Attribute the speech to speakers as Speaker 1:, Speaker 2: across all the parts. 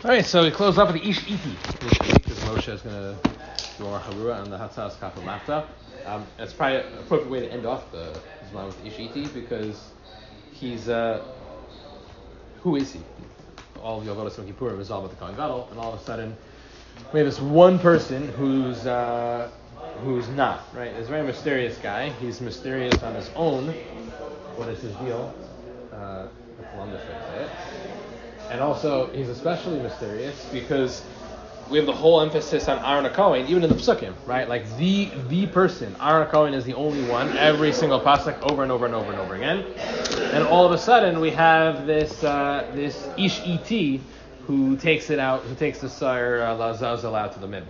Speaker 1: All right, so we close up with the Ish Iti this week because Moshe is going to do our Chabura and the Hatzas Kafel Mafta. It's probably an appropriate way to end off the Zman with Ish Iti because he's who is he? All of the Avodas Yom Kippur resolved with the Kohen Gadol, and all of a sudden we have this one person who's not, right? He's a very mysterious guy. He's mysterious on his own. What is his deal? Columbus would say it. And also, he's especially mysterious because we have the whole emphasis on Aaron HaKohen, even in the Psukim, right? Like the person, Aaron HaKohen is the only one, every single pasuk over and over and over and over again. And all of a sudden, we have this Ish Iti who takes it out, who takes the Sar Lazazel out to the Midbar.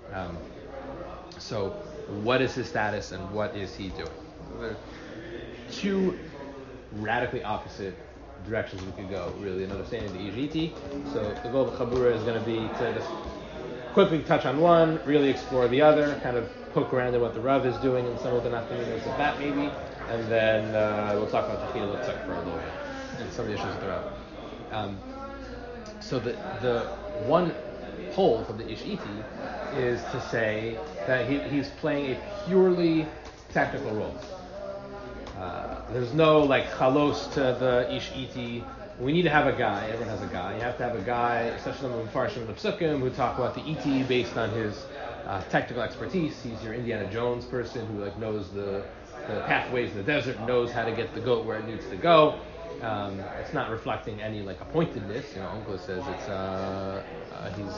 Speaker 1: So, what is his status and what is he doing? There are two radically opposite directions we could go, really, in understanding the Ijiti. So the goal of the Chabura is going to be to just quickly touch on one, really explore the other, kind of poke around in what the Rav is doing and some of the nafkaminos of that maybe, and then we'll talk about what the Tefillah looks like for a little bit, and some of the issues with the Rav. So the one pole from the Ishiti is to say that he's playing a purely technical role. There's no chalos to the Ish Iti. We need to have a guy. Everyone has a guy. You have to have a guy, especially the Mepharshim and the Psukim, who talk about the Iti based on his technical expertise. He's your Indiana Jones person who knows the pathways in the desert, knows how to get the goat where it needs to go. It's not reflecting any appointedness. Uncle says it's he's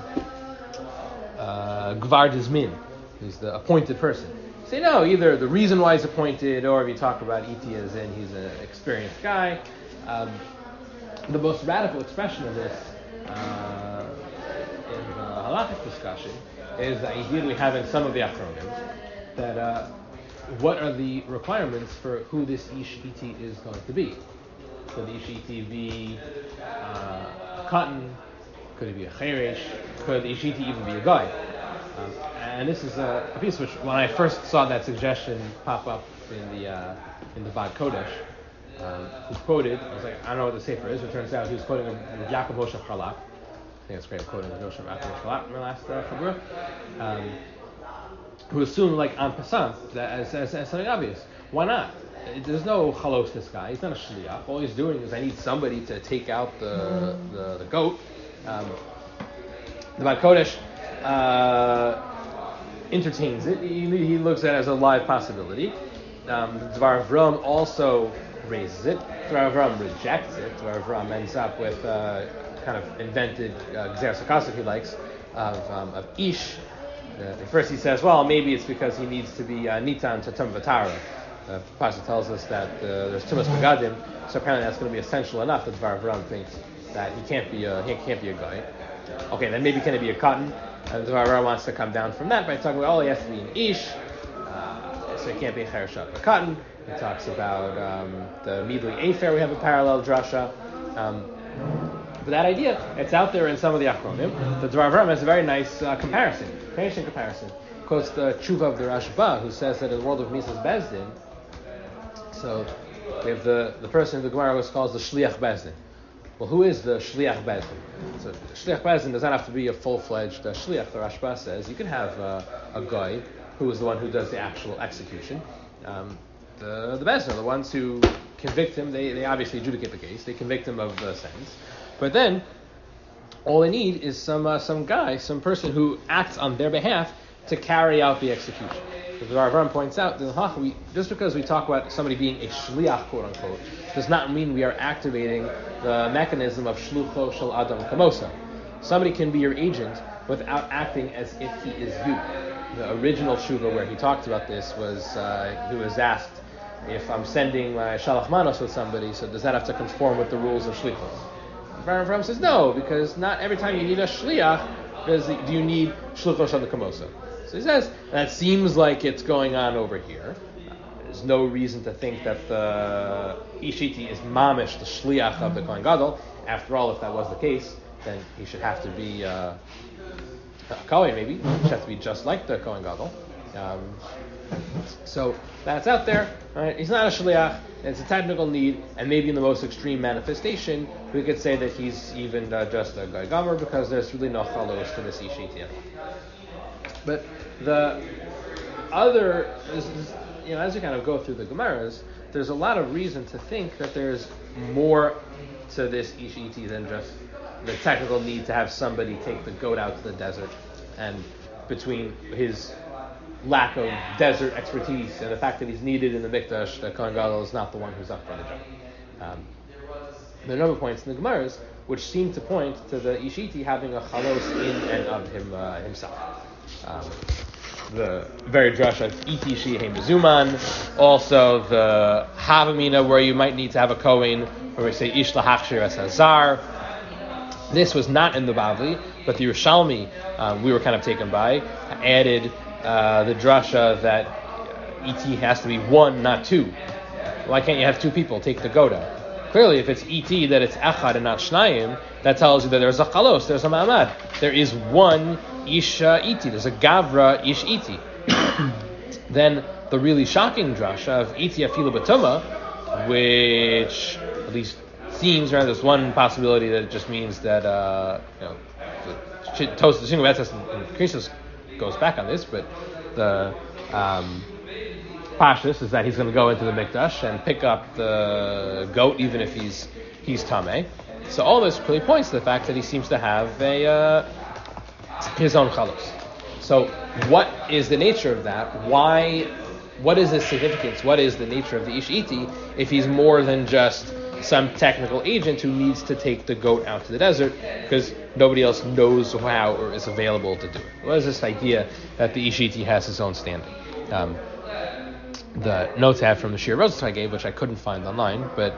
Speaker 1: Gvar Dizmin. He's the appointed person. Say no, either the reason why he's appointed, or if you talk about Iti as in he's an experienced guy. The most radical expression of this in the halakhic discussion is the idea we have in some of the Achronim that what are the requirements for who this Ish Iti is going to be? Could the Ish Iti be a cotton? Could it be a cheresh? Could the Ish Iti even be a guy? And this is a piece which, when I first saw that suggestion pop up in the Vad Kodesh, who's quoted, I was like, I don't know what the sefer is. It turns out he was quoting Yaakov Moshe Charlap. I think it's great quoting Yaakov Moshe Charlap in the last Chabura, who assumed, en passant, that as something obvious. Why not? There's no chalos this guy. He's not a shliach. All he's doing is I need somebody to take out the goat. The Vad Kodesh entertains it. He looks at it as a live possibility. Dvar Avram also raises it. Dvar Avram rejects it. Dvar Avram ends up with kind of invented Gzer Sakasa, if he likes, of Ish. At first he says, well, maybe it's because he needs to be Nitan to Tum Vatara. The Pasha tells us that there's too much Begadim, so apparently that's going to be essential enough that Dvar Avram thinks that he can't be a guy. Okay, then maybe can it be a cotton? And Dvar Avram wants to come down from that by talking about, he has to be an Ish, so he can't be a Chereshat or cotton. He talks about the Midli Afer, we have a parallel drasha. But that idea, it's out there in some of the Achronim. The Dvar Avram has a very nice comparison. Quotes the Tshuva of the Rashba, who says that in the world of Mises Bezdin, so we have the person the Gemara always calls the Shliach Bezdin. Well, who is the Shliach Bezdin? So Shliach Bezdin does not have to be a full-fledged Shliach. The Rashba says you can have a guy who is the one who does the actual execution. The Bezdin, the ones who convict him, they obviously adjudicate the case. They convict him of the sentence. But then, all they need is some guy, some person who acts on their behalf to carry out the execution. As the Rav points out, just because we talk about somebody being a shliach, quote unquote, does not mean we are activating the mechanism of shlucho shel adam kamosa. Somebody can be your agent without acting as if he is you. The original shuva where he talked about this was he was asked if I'm sending my shalach manos with somebody, so does that have to conform with the rules of shlichus? Rav says no, because not every time you need a shliach do you need shlucho shel kamosa. So he says, that seems like it's going on over here. There's no reason to think that the Ishiti is mamish, the shliach of the Kohen Gadol. After all, if that was the case, then he should have to be a Kohen, maybe. He should have to be just like the Kohen Gadol. So that's out there. Right? He's not a shliach. It's a technical need, and maybe in the most extreme manifestation, we could say that he's even just a Goy Gomer, because there's really no chalos to this Ishiti at all. But the other, as you kind of go through the Gemaras, there's a lot of reason to think that there's more to this Ishiti than just the technical need to have somebody take the goat out to the desert, and between his lack of desert expertise and the fact that he's needed in the Mikdash, that Kohen Gadol is not the one who's up for the job. There are a number of points in the Gemaras which seem to point to the Ishiti having a chalos in and of himself. The very drush of Iti Shihei Mezuman, also the Havamina where you might need to have a Kohen, where we say Ish Lahachshir Es Hazar. This was not in the Bavli, but the Yerushalmi, we were kind of taken by, added the drasha that ET has to be one, not two. Why can't you have two people take the goat out? Clearly, if it's ET, that it's Echad and not Shnayim, that tells you that there's a Chalos, there's a Ma'amad. There is one Ish ET, there's a Gavra Ish ET. Then the really shocking drasha of ET Afilu Batuma, which at least seems, right, there's one possibility that it just means that, the Shingu Betzes and Krisos goes back on this, but the Pashtus is that he's going to go into the Mikdash and pick up the goat even if he's Tameh. So all this really points to the fact that he seems to have his own chalos. So what is the nature of that? What is his significance? What is the nature of the Ish Iti if he's more than just some technical agent who needs to take the goat out to the desert because nobody else knows how or is available to do it? What is this idea that the Ish Iti has his own standing? The notes I have from the Shir Rosenthal I gave, which I couldn't find online, but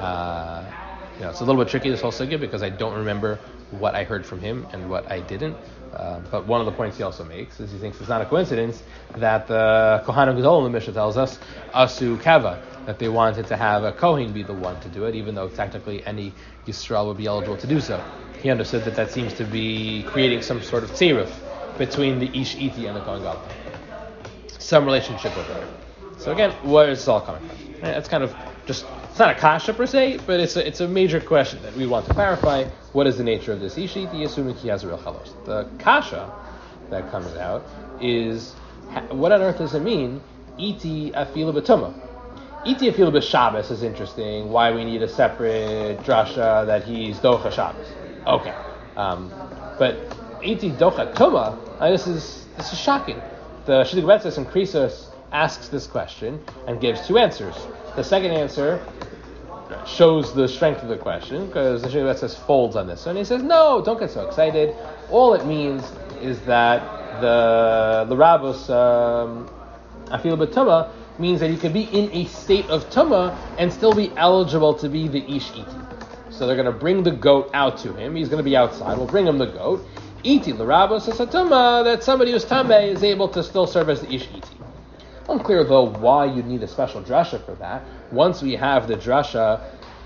Speaker 1: it's a little bit tricky, this whole sugya, because I don't remember what I heard from him and what I didn't. But one of the points he also makes is he thinks it's not a coincidence that the Kohanim Gadol in the Mishnah tells us Asu Kava, that they wanted to have a Kohen be the one to do it, even though technically any Yisrael would be eligible to do so. He understood that seems to be creating some sort of tziruf between the Ish Iti and the Kohen Gadol. Some relationship over there. So again, where is this all coming from? It's kind of just, it's not a kasha per se, but it's a major question that we want to clarify. What is the nature of this Ish Iti, assuming he has a real chalos? The kasha that comes out is, what on earth does it mean, Iti afilu b'tumah? Iti afilu b'Shabbos is interesting. Why we need a separate drasha that he's docha Shabbos? Okay, but Iti docha tuma. This is shocking. The Shidduch Betzes and Krisos asks this question and gives two answers. The second answer shows the strength of the question because the Shidduch Betzes folds on this, and he says, "No, don't get so excited. All it means is that the Rabos afilu b'tumah means that you can be in a state of tumah and still be eligible to be the Ish Iti. So they're going to bring the goat out to him. He's going to be outside. We'll bring him the goat. Iti l'rabos asatuma, that somebody who's tameh is able to still serve as the Ish Iti. Unclear though why you need a special drasha for that. Once we have the drasha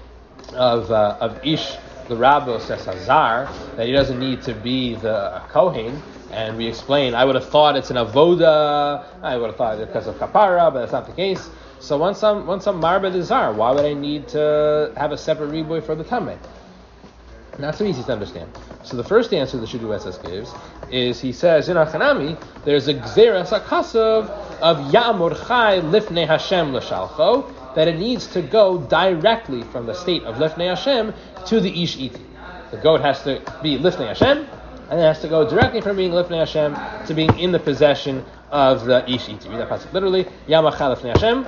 Speaker 1: of Ish l'rabos asazar, that he doesn't need to be the Kohen. And we explain, I would have thought it's an avoda, I would have thought it's because of kapara, but that's not the case. So once I'm marba desar, why would I need to have a separate riboy for the tameh? Not so easy to understand. So the first answer the Shidduch Betzes gives is, he says, in Achanami, there's a gzeras akasav of Ya'amur Chai Lifnei Hashem l'shalcho, that it needs to go directly from the state of Lifnei Hashem to the Ish Iti. The goat has to be Lifnei Hashem, and it has to go directly from being Lifnei Hashem to being in the possession of the Ish Iti. Read that passage literally, Ya'amur Chai Lifnei Hashem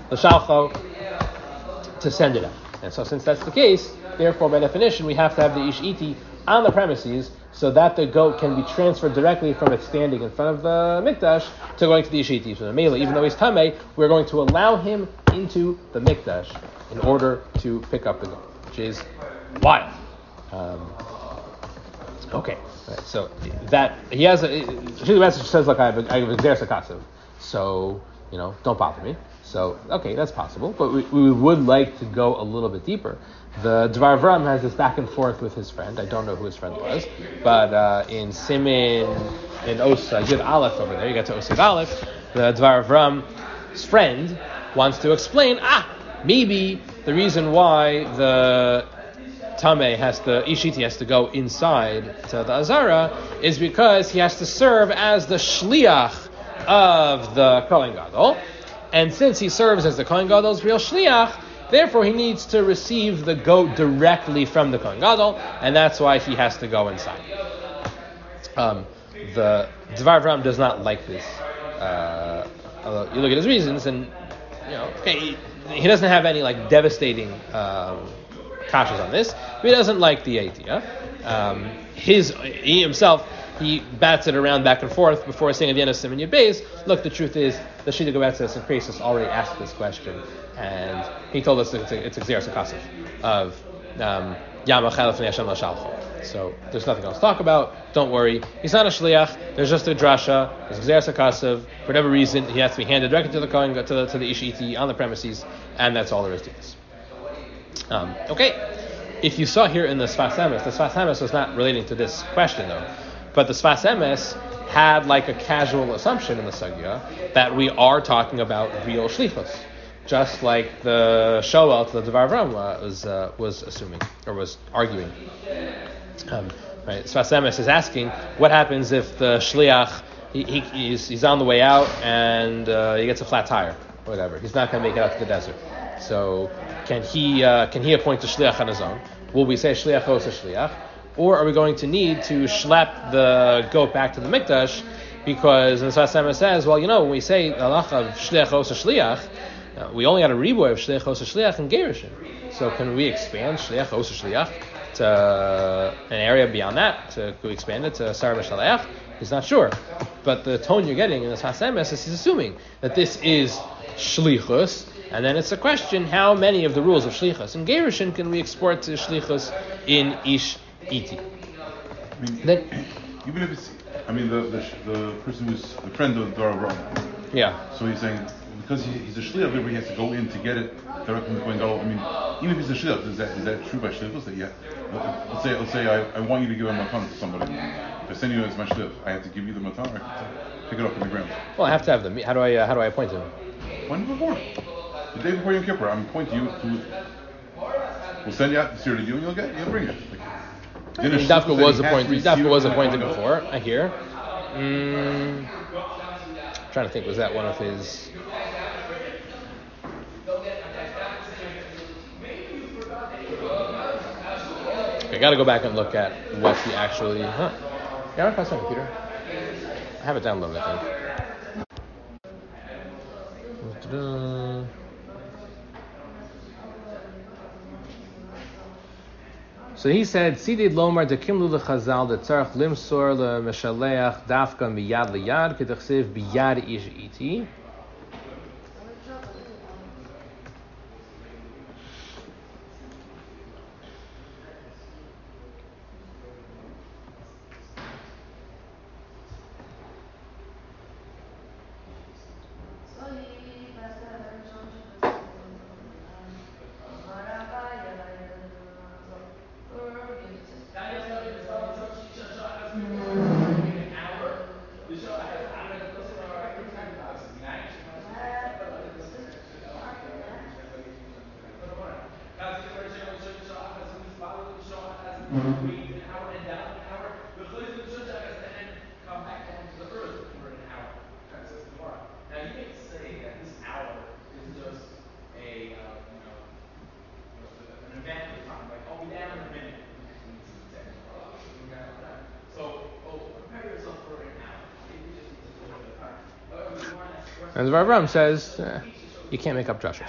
Speaker 1: l'shalcho, to send it out. And so since that's the case, therefore by definition we have to have the Ish Iti on the premises so that the goat can be transferred directly from its standing in front of the Mikdash to going to the Ish Iti. So the Mela, even though he's Tameh, we're going to allow him into the Mikdash in order to pick up the goat, which is wild. Okay, right, so that he has the message says, like, I have a Gzeres HaKasav, so don't bother me. So, okay, that's possible, but we would like to go a little bit deeper. The Dvar Avram has this back and forth with his friend. I don't know who his friend was, but in Simin, in Osa, Yud Aleph over there, you got to Osa Aleph, the Dvar Avram's friend wants to explain, maybe the reason why the Tameh Ishiti has to go inside to the Azara is because he has to serve as the Shliach of the Kohen Gadol. And since he serves as the Kohen Gadol's real Shliach, therefore he needs to receive the goat directly from the Kohen Gadol, and that's why he has to go inside. The Dvar Avram does not like this. Although you look at his reasons, and he doesn't have any devastating kashas on this, but he doesn't like the idea. He himself, he bats it around back and forth before saying at the end of Siman Yud Beis, look, the truth is, the Shita Gobetzes and Kresis already asked this question, and he told us that it's a Xeris HaKasav of Yama Chalef Hashem LaShalcho. So there's nothing else to talk about. Don't worry. He's not a shliach. There's just a drasha. There's Xeris HaKasav. For whatever reason, he has to be handed directly to the Kohen, to the Ishiti on the premises, and that's all there is to this. Okay. If you saw here in the Sfas Emes was not relating to this question though, but the Sfas Emes had a casual assumption in the Sugya that we are talking about real shlichus, just like the Shoel to the Dvar Avram was assuming or was arguing. Right, Sfas Emes is asking, what happens if the shliach he's on the way out and he gets a flat tire or whatever? He's not going to make it out to the desert. So can he appoint a shliach on his own? Will we say shliach os a shliach, or are we going to need to schlep the goat back to the mikdash? Because the Sfas Emes says, well, when we say halacha of shliach os a shliach, we only got a riboy of shliach os a shliach and gerushin. So can we expand shliach os a shliach to an area beyond that? Could we expand it to Sarah B'Shalach? He's not sure. But the tone you're getting in the Sfas Emes is he's assuming that this is shlichus, and then it's a question, how many of the rules of shlichus and gerushin can we export to shlichus in ish iti?
Speaker 2: Even if it's, the person who's the friend of Dvar Avram.
Speaker 1: Yeah.
Speaker 2: So he's saying, because he's a shliach, therefore he has to go in to get it directly from the Kohen Gadol. Even if he's a shliach, is that true by shlichus? That let's say I want you to give a matan to somebody. If I send you as my shliach, I have to give you the matan, or I have to pick it up from the ground.
Speaker 1: Well, I have to have them. How do I appoint him?
Speaker 2: When before? The day before Yom Kippur, I'm appointing you to. We'll send you out the Seder deal, and you'll bring it.
Speaker 1: Dafka was appointed before. I hear. Trying to think, was that one of his? Okay, got to go back and look at what he actually. Yeah, I'll pass on computer. I have it downloaded, I think. So he said, "Sidid lomar de kimlu lechazal de tzarch limsor le meshaleach dafka miyad liyad kedachsev biyad ish iti." And the Dvar Avram says, you can't make up drushes.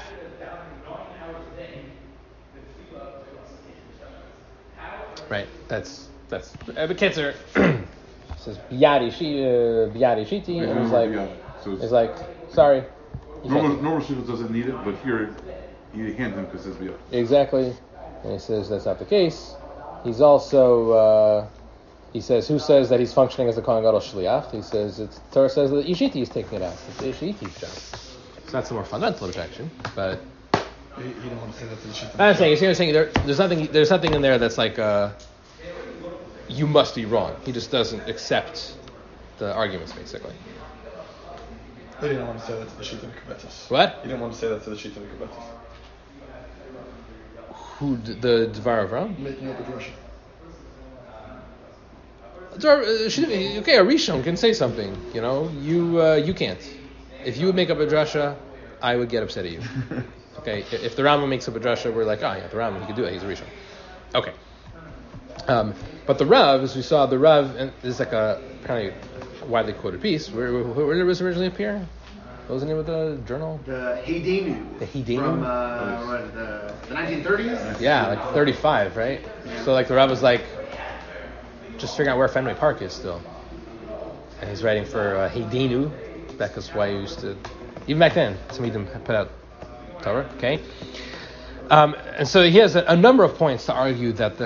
Speaker 1: Right, that's Bekitzer says Biyadi Shiti, and he's like, sorry.
Speaker 2: Normal Shita doesn't need it, but here you hand him because it's Biyadi.
Speaker 1: Exactly, and he says that's not the case. He's also he says, who says that he's functioning as the Kohen Gadol Shliach? He says, Torah says that Ishiti is taking it out. It's Ishiti's job. So that's a more fundamental objection, but
Speaker 3: You don't want to say that to the Shita.
Speaker 1: I'm saying there's something in there that's like you must be wrong. He just doesn't accept the arguments, basically.
Speaker 3: But you don't want to say that to the Shita V'Kabetis.
Speaker 1: What?
Speaker 3: You don't want to say that to the Shita V'Kabetis.
Speaker 1: The Dvar Avram?
Speaker 3: Making up a drasha.
Speaker 1: Okay, a Rishon can say something. You can't. If you would make up a drasha, I would get upset at you. Okay, if the Rambam makes up a drasha, we're like, the Rambam, he could do it. He's a Rishon. Okay. But the Rav, as we saw, the Rav, and this is like a kind of widely quoted piece. Where did it originally appear? What was the name of the journal?
Speaker 4: The Heidenu.
Speaker 1: The Heidenu?
Speaker 4: From the 1930s?
Speaker 1: Yeah, like 35, right?
Speaker 4: Yeah.
Speaker 1: So like the Rav was like, just figuring out where Fenway Park is still. And he's writing for Heidenu. That's why he used to, even back then, somebody put out Torah, okay? And so he has a number of points to argue that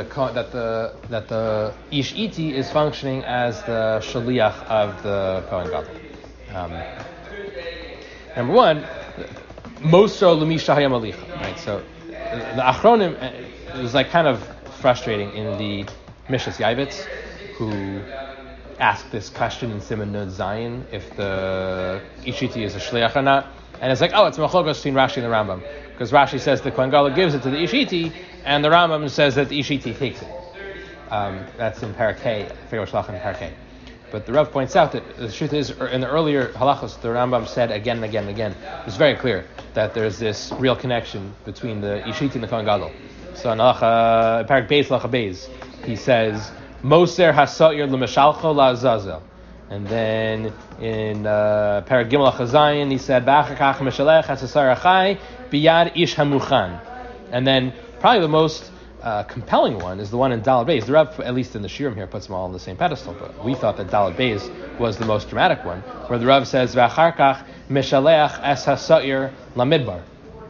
Speaker 1: the Ish Iti is functioning as the shaliach of the Kohen Gadol. Number one, Mosro Lumisha Hayam Alicha. Right. So the Achronim, it was like kind of frustrating in the Mishas Yaivitz, who asked this question in Siman Nun Zayin if the Ish Iti is a shaliach or not, and it's like, it's machlokes between Rashi and the Rambam. Because Rashi says the Kohen Gadol gives it to the Ish Iti, and the Rambam says that the Ish Iti takes it. That's in Parakeh, I forget which halach in Parakeh. But the Rav points out that the truth is, in the earlier halachos, the Rambam said again and again and again, it's very clear that there's this real connection between the Ish Iti and the Kohen Gadol. So in Parak Beis Halacha Beis, he says, Moser haSa'ir l'Mashalcho la'Azazel. And then in Parak Gimel Chazayin, he said, Ba'achakach Meshalech HaSasar Achai Biyad Ish Hamuchan. And then probably the most compelling one is the one in Dalad Beis. The Rav, at least in the Shirim here, puts them all on the same pedestal, but we thought that Dalad Beis was the most dramatic one, where the Rav says, V'acharkach Meshalech Es HaSa'ir Lamidbar.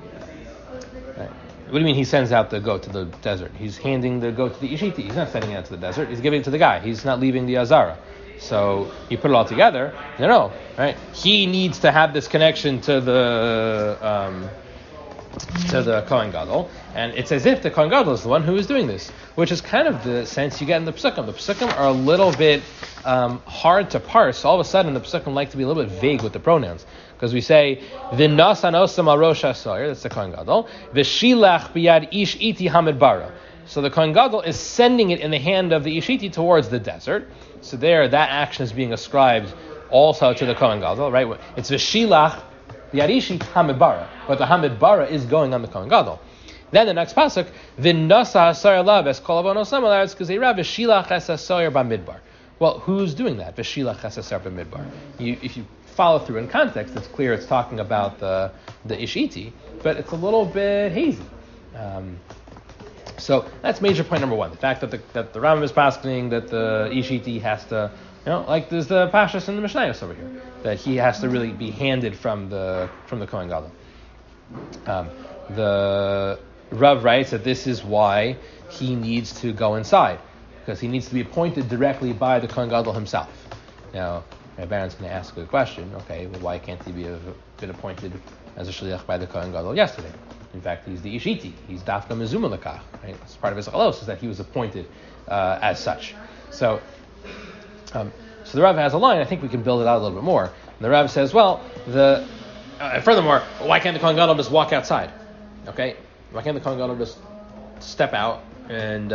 Speaker 1: What do you mean he sends out the goat to the desert? He's handing the goat to the Ish Iti. He's not sending it out to the desert. He's giving it to the guy. He's not leaving the Azara. So you put it all together. No, right? He needs to have this connection to the Kohen Gadol, and it's as if the Kohen Gadol is the one who is doing this, which is kind of the sense you get in the Pesukim. The Pesukim are a little bit hard to parse. All of a sudden, the Pesukim like to be a little bit vague with the pronouns, because we say V'nas anosam al rosh hasoyer, that's the Kohen Gadol, V'shilach biyad ish iti hamidbara. So the Kohen Gadol is sending it in the hand of the Ish Iti towards the desert. So there, that action is being ascribed also to the Kohen Gadol, right? It's V'shilach biyad ish iti hamidbara, but the hamidbara is going on the Kohen Gadol. Then the next pasuk, V'nasa hasoyer lav es kol avonosam al aretz k'zeirav V'shilach es hasoyer b'midbar. Well, who's doing that? V'shilach es hasoyer b'midbar. If you follow through in context, it's clear it's talking about the Ish Iti, but it's a little bit hazy. So that's major point number one: the fact that the Rambam is posting that the Ish Iti has to, like there's the Pashas in the Mishnayos over here, that he has to really be handed from the Kohen Gadol. The Rav writes that this is why he needs to go inside, because he needs to be appointed directly by the Kohen Gadol himself. Now, Baron's going to ask a question. Okay, well, why can't he been appointed as a shliach by the Kohen Gadol yesterday? In fact, he's the Ish Iti. He's dafka mezuma lekach. Right? It's part of his chalos is that he was appointed as such. So the Rav has a line. I think we can build it out a little bit more. And the Rav says, well, furthermore, why can't the Kohen Gadol just walk outside? Okay, why can't the Kohen Gadol just step out and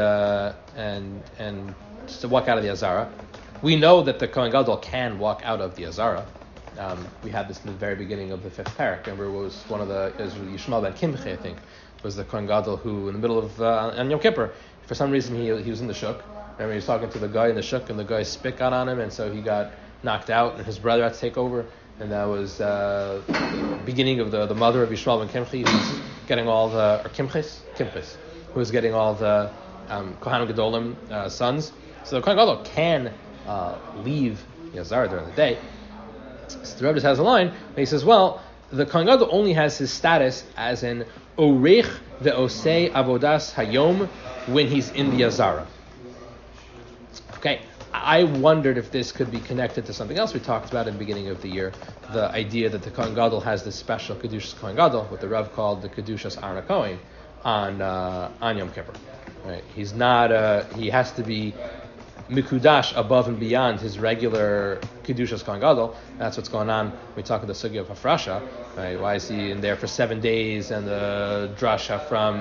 Speaker 1: just walk out of the Azara? We know that the Kohen Gadol can walk out of the Azara. We had this in the very beginning of the fifth parak. Remember, it was one of the Yishmael ben Kimche, I think, was the Kohen Gadol who, in the middle of on Yom Kippur, for some reason he was in the shuk. Remember, he was talking to the guy in the shuk, and the guy's spit got on him, and so he got knocked out, and his brother had to take over. And that was the beginning of the mother of Yishmael ben Kimche, who was getting all the Kimches, who was getting all the Kohanim Gedolim sons. So the Kohen Gadol can leave the Azara during the day. So the Rebbe has a line where he says, well, the Kohen Gadol only has his status as an Orech ve'osei avodas hayom when he's in the Azara. Okay, I wondered if this could be connected to something else we talked about in the beginning of the year, the idea that the Kohen Gadol has this special Kedushas Kohen Gadol, what the Rav called the Kedushas Aron HaKohen on Yom Kippur. Right? He's not, he has to be Mikudash above and beyond his regular Kedushas Kohen Gadol. That's what's going on when we talk about the Sugya of Hafrasha. Right? Why is he in there for 7 days? And the drasha from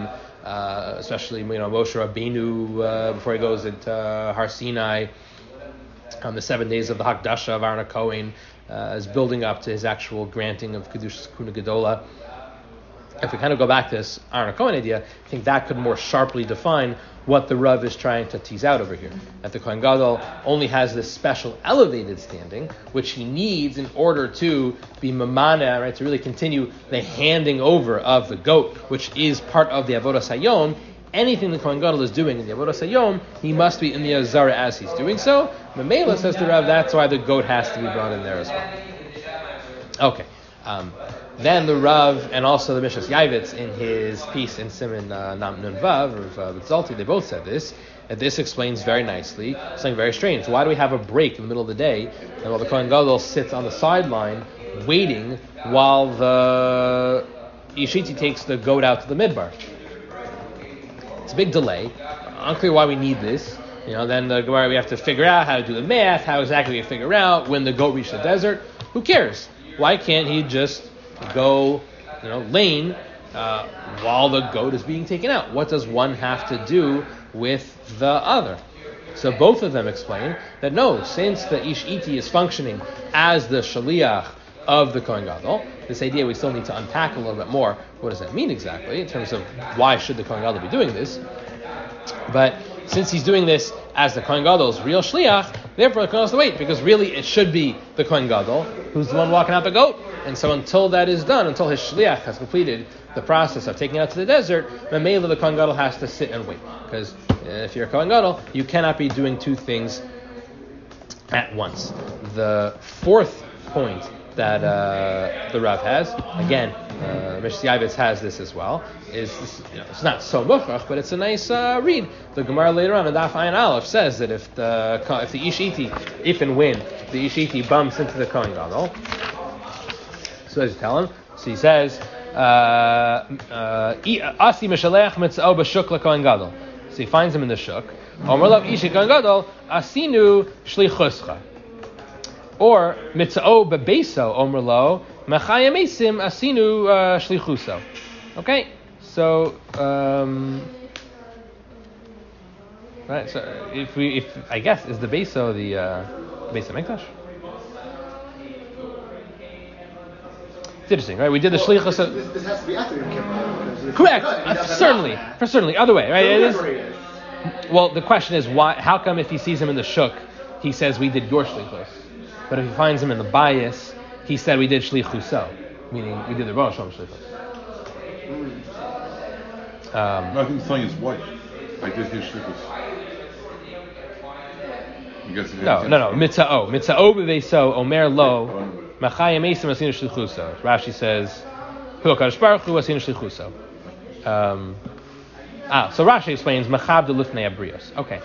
Speaker 1: especially Moshe Rabbeinu before he goes into Har Sinai on the 7 days of the Hakdasha of Aaron HaKohen is building up to his actual granting of Kedushas Kuna Gedola. If we kind of go back to this Aaron HaKohen idea, I think that could more sharply define what the Rav is trying to tease out over here. That the Kohen Gadol only has this special elevated standing, which he needs in order to be mamana, right, to really continue the handing over of the goat, which is part of the Avodas Hayom. Anything the Kohen Gadol is doing in the Avodas Hayom, he must be in the Azara as he's doing so. Mamela says to Rav, that's why the goat has to be brought in there as well. Okay. Then the Rav and also the Mishas Yavitz in his piece in Siman Nam Nun Vav, of Zalti, they both said this. And this explains very nicely something very strange. Why do we have a break in the middle of the day and while the Kohen Gadol sits on the sideline waiting while the Ishiti takes the goat out to the midbar? It's a big delay. Unclear why we need this. Then the Gemara, we have to figure out how to do the math, how exactly we figure out when the goat reached the desert. Who cares? Why can't he just go, lane while the goat is being taken out? What does one have to do with the other? So both of them explain that no, since the Ish Iti is functioning as the Shaliach of the Kohen Gadol, this idea we still need to unpack a little bit more. What does that mean exactly in terms of why should the Kohen Gadol be doing this? But since he's doing this as the Kohen Gadol's real Shliach, therefore the Kohen Gadol has to wait, because really it should be the Kohen Gadol who's the one walking out the goat. And so until that is done, until his Shliach has completed the process of taking it out to the desert, Mamela, the Kohen Gadol has to sit and wait. Because if you're a Kohen Gadol, you cannot be doing two things at once. The fourth point that the Rav has, again, Mishas Yavitz has this as well, is this, it's not so mufrach, but it's a nice read. The Gemara later on in Daf Ayin Aleph says that if the Ish Iti, if and when the Ish Iti bumps into the Kohen Gadol, so as you tell him, so he says, Asi Mishalech Mitz'o B'Shuk LaKohen Gadol. So he finds him in the Shuk. Omer Lav Ishi Kohen Gadol, Asinu Shlichuscha. Or Mitz'o B'Beso Omer Lo, Mechayim Esim Asinu Shlichuso. Okay, so right. So if I guess is the Beso the Beis HaMikdash? It's interesting, right? We did the Shlichus.
Speaker 4: This has to be after Yom Kippur.
Speaker 1: Correct. Certainly. Other way, right? It is. Well, the question is why? How come if he sees him in the Shuk, he says we did your Shlichus, but if he finds him in the bias, he said we did Shlichuso, meaning we did the Rosh Hashanah Shlichus.
Speaker 2: No, I think he's telling his wife, I did his shlichus.
Speaker 1: No. Mitza'o b'veiso omer lo machayim esim asinu shlichuso. Rashi says hu HaKadosh Baruch Hu asinu shlichuso. So Rashi explains machab de lifnei abrios. Okay.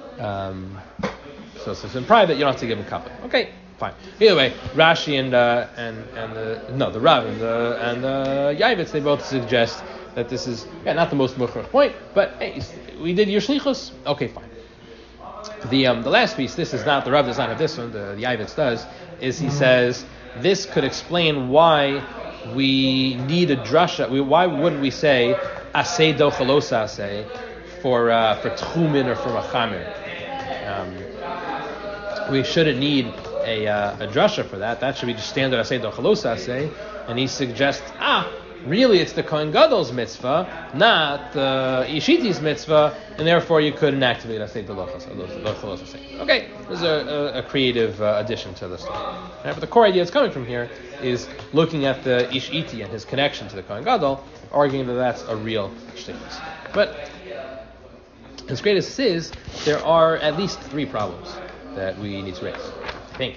Speaker 1: So it's in private, you don't have to give him kappa. Okay, fine. Either way, Rashi and the Rav and the Yavitz, they both suggest that this is not the most mukhrach point, but hey, we did your shlichus. Okay, fine. The last piece, this is not, the Rav does not have this one, the Yavitz does, is he says this could explain why we need a drasha. Why wouldn't we say asay dochalos asay for tchumin or for machamir? We shouldn't need a drasha for that. That should be just standard asay dochalos asay. And he suggests, really it's the Kohen Gadol's mitzvah, not the Ishiti's mitzvah, and therefore you couldn't activate asay dochalos asay. Okay, this is a creative addition to the story. Right, but the core idea that's coming from here is looking at the Ishiti and his connection to the Kohen Gadol, arguing that that's a real shtickles. But as great as this is, there are at least three problems that we need to raise. I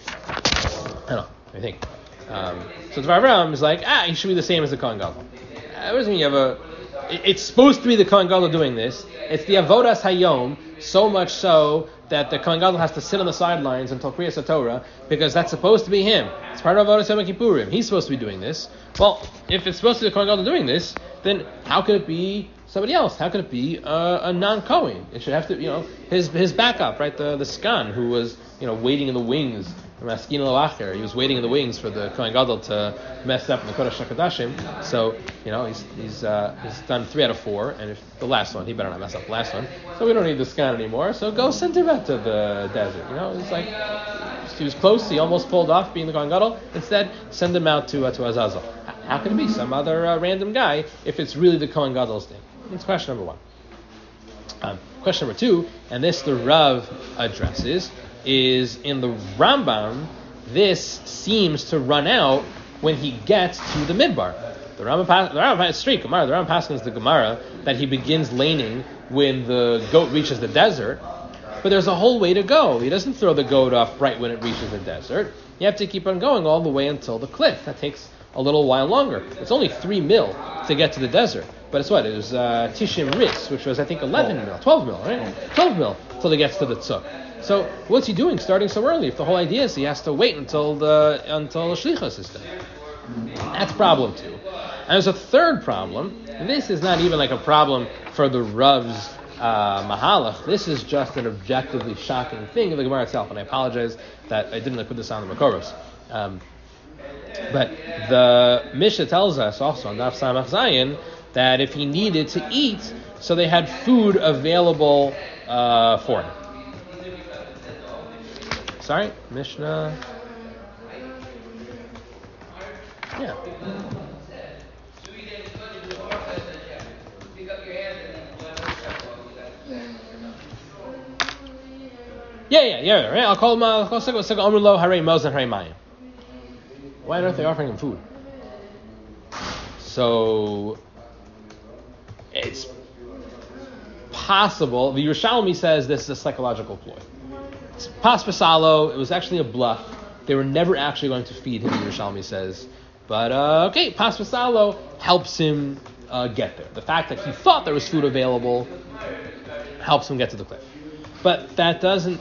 Speaker 1: think. So the Avraham is like, he should be the same as the Kohen Gadol. What does it mean you have it's supposed to be the Kohen Gadol doing this. It's the Avodas Hayom, so much so that the Kohen Gadol has to sit on the sidelines until Kriyas HaTorah, because that's supposed to be him. It's part of Avodas Yom Kippurim. He's supposed to be doing this. Well, if it's supposed to be the Kohen Gadol doing this, then how could it be somebody else? How could it be a non-Kohen? It should have to, his backup, right? The Skan, who was, waiting in the wings Maskin Loacher. He was waiting in the wings for the Kohen Gadol to mess up in the Kodesh HaKodashim. So, he's done 3 out of 4, and if the last one, he better not mess up the last one. So we don't need the scan anymore. So go send him out to the desert. It's like he was close. He almost pulled off being the Kohen Gadol. Instead, send him out to Azazel. How can it be some other random guy if it's really the Kohen Gadol's thing? That's question number 1. Question number 2, and this the Rav addresses, is in the Rambam, this seems to run out when he gets to the Midbar. The Rambam is straight Gemara. The Rambam passes the Gemara that he begins laning when the goat reaches the desert, but there's a whole way to go. He doesn't throw the goat off right when it reaches the desert. You have to keep on going all the way until the cliff. That takes a little while longer. It's only 3 mil to get to the desert. But it's what? It was Tishim Ris, which was, I think, 12 mil, right? 12 mil till he gets to the Tzuk. So what's he doing starting so early? If the whole idea is he has to wait until the Shlichus is done. That's problem 2. And there's a third problem. This is not even like a problem for the Rav's Mahalach. This is just an objectively shocking thing in the Gemara itself. And I apologize that I didn't put this on the Makoros. But the Mishnah tells us also on Daf Samach Zayin that if he needed to eat, so they had food available for him. Sorry, Mishnah. Yeah. Yeah. Right. I'll call him. Why on earth are they offering him food? So it's possible. The Yerushalmi says this is a psychological ploy. It's pas pasalo. It was actually a bluff. They were never actually going to feed him, Yerushalmi says. But pas pasalo helps him get there. The fact that he thought there was food available helps him get to the cliff. But the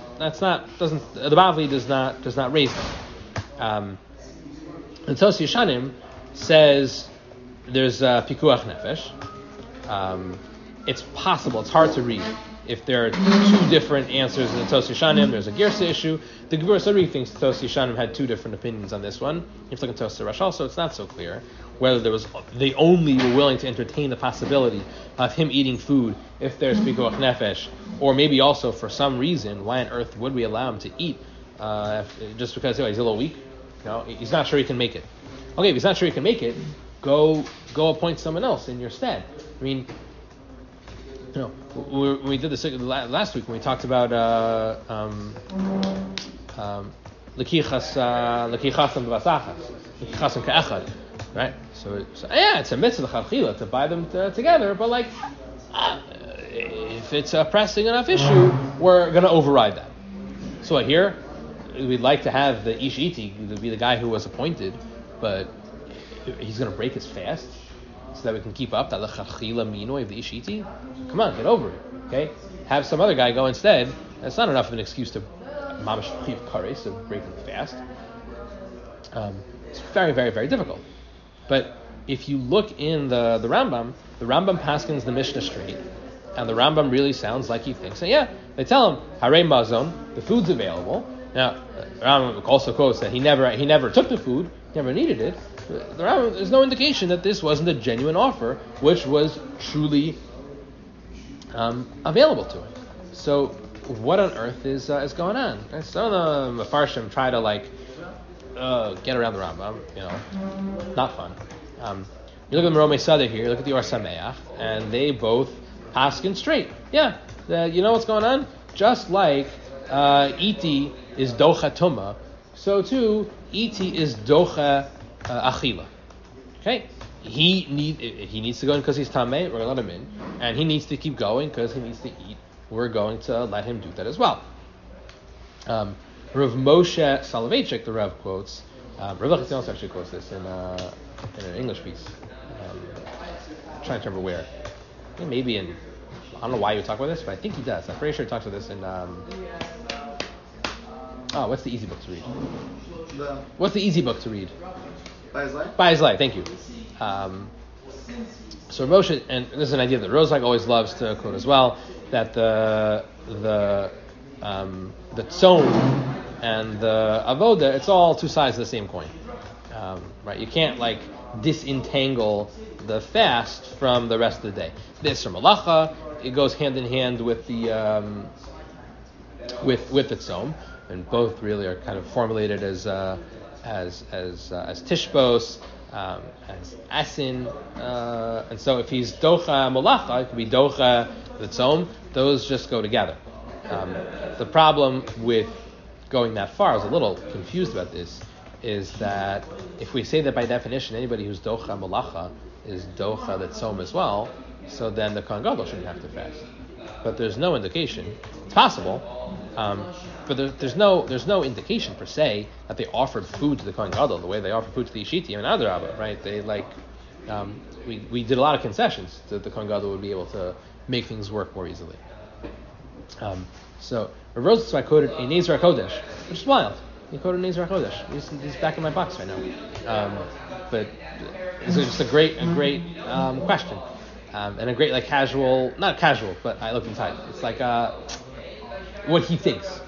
Speaker 1: Bavli does not raise that. The Tos Yeshanim says there's pikuach nefesh. It's possible, it's hard to read. If there are 2 different answers in the Tos Yeshanim, there's a Gersa issue. The Gemara Sari thinks the Tos Yeshanim had 2 different opinions on this one. You have to look at Tos Rash also, it's not so clear whether they only were willing to entertain the possibility of him eating food if there's pikuach nefesh, or maybe also for some reason, why on earth would we allow him to eat just because he's a little weak? He's not sure he can make it. Okay, if he's not sure he can make it, go appoint someone else in your stead. I mean, when we did this last week when we talked about lekichas and ka'echad, right? So it's a mitzvah chachila to buy them together, but if it's a pressing enough issue, we're going to override that. So here, we'd like to have the ish iti to be the guy who was appointed, but he's going to break his fast so that we can keep up that lechachila minoi of the ish iti. Come on, get over it. Okay, have some other guy go instead. That's not enough of an excuse to mamash chiv kares of breaking the fast. It's very, very, very difficult. But if you look in the Rambam paskins the Mishnah straight, and the Rambam really sounds like he thinks. And they tell him harei mazon, the food's available. Now, the Rambam also quotes that he never took the food, never needed it. The Rambam, there's no indication that this wasn't a genuine offer, which was truly available to him. So, what on earth is going on? And some of the Mefarshim try to get around the Rambam, not fun. You look at the Meromei Sadeh here, you look at the Or Sameach, and they both paskin straight. You know what's going on? Just like iti is docha tuma, so too iti is docha achila. Okay, he needs to go in because he's tamei. We're going to let him in, and he needs to keep going because he needs to eat. We're going to let him do that as well. Rav Moshe Soloveitchik, the Rav quotes. Rav Lachitzion actually quotes this in an English piece. I'm trying to remember where. Maybe in. I don't know why you would talk about this, but I think he does. I'm pretty sure he talks about this in. What's the easy book to read? What's the easy book to read? Bayezlai, thank you. So Moshe, and this is an idea that Rozak always loves to quote as well, that the tzon and the avoda, it's all two sides of the same coin, right? You can't like disentangle the fast from the rest of the day. This from malacha, it goes hand in hand with the with the tzom, and both really are kind of formulated as tishbos, as asin, and so if he's docha malacha, it could be docha the tzom. Those just go together. The problem with going that far, I was a little confused about this, is that if we say that by definition anybody who's docha malacha is docha the tzom as well, so then the Kohen Gadol shouldn't have to fast. But there's no indication. It's possible, but there's no indication per se that they offered food to the Kohen Gadol the way they offered food to the Ishiti and Adarabah, right? They we did a lot of concessions so that the Kohen Gadol would be able to make things work more easily. So Rav Rosenzweig quoted a Nezer HaKodesh, which is wild. He quoted Nezer HaKodesh. He's back in my box right now. But this is just a great question. And a great not casual, but I looked inside. It's like what he thinks.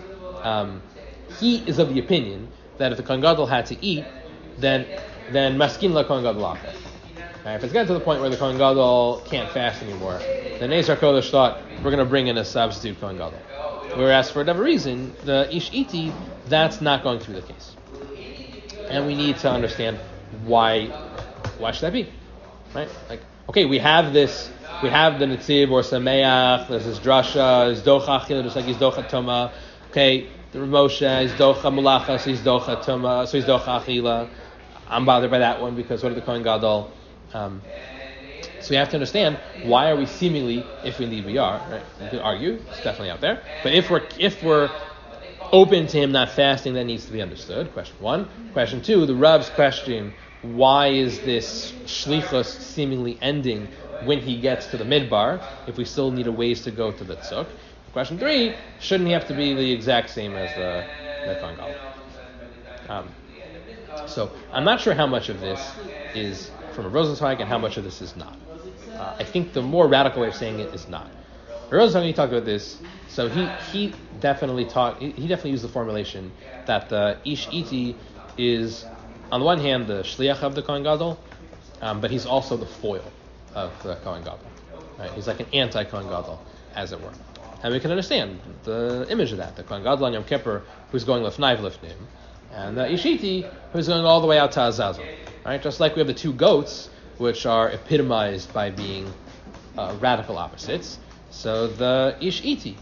Speaker 1: He is of the opinion that if the Kohen Gadol had to eat, then maskin la Kohen Gadol acher. If it's gotten to the point where the Kohen Gadol can't fast anymore, then Nezer HaKodesh thought we're going to bring in a substitute Kohen Gadol. Whereas for whatever reason, the Ish Iti, that's not going to be the case. And we need to understand why should that be? Right? Like, okay, we have the Netziv or Sameach, there's this Drasha, is Docha Achila, just like he's Docha Toma. Okay, the Rav Moshe is Docha Malacha, so he's Docha Toma, so he's Docha Achila. I'm bothered by that one because what are the Kohen Gadol? So we have to understand why are we seemingly, if indeed we are, right? You could argue, it's definitely out there. But if we're open to him not fasting, that needs to be understood. Question one. Question two, the Rav's question, why is this shlichus seemingly ending when he gets to the midbar, if we still need a ways to go to the tzuk? Question three, shouldn't he have to be the exact same as the Kohen Gadol? So I'm not sure how much of this is from a Rosenzweig and how much of this is not. I think the more radical way of saying it is not. Rosenzweig, he talked about this, so he definitely used the formulation that the Ish Iti is, on the one hand, the shliach of the Kohen Gadol, but he's also the foil of the Kohen Gadol. Right? He's like an anti-Kohen Gadol, as it were. And we can understand the image of that. The Kohen Gadol on Yom Kippur, who's going lefnai v'lefnim, and the Ish Iti, who's going all the way out to Azazel. Right? Just like we have the two goats, which are epitomized by being radical opposites. So the Ish Iti,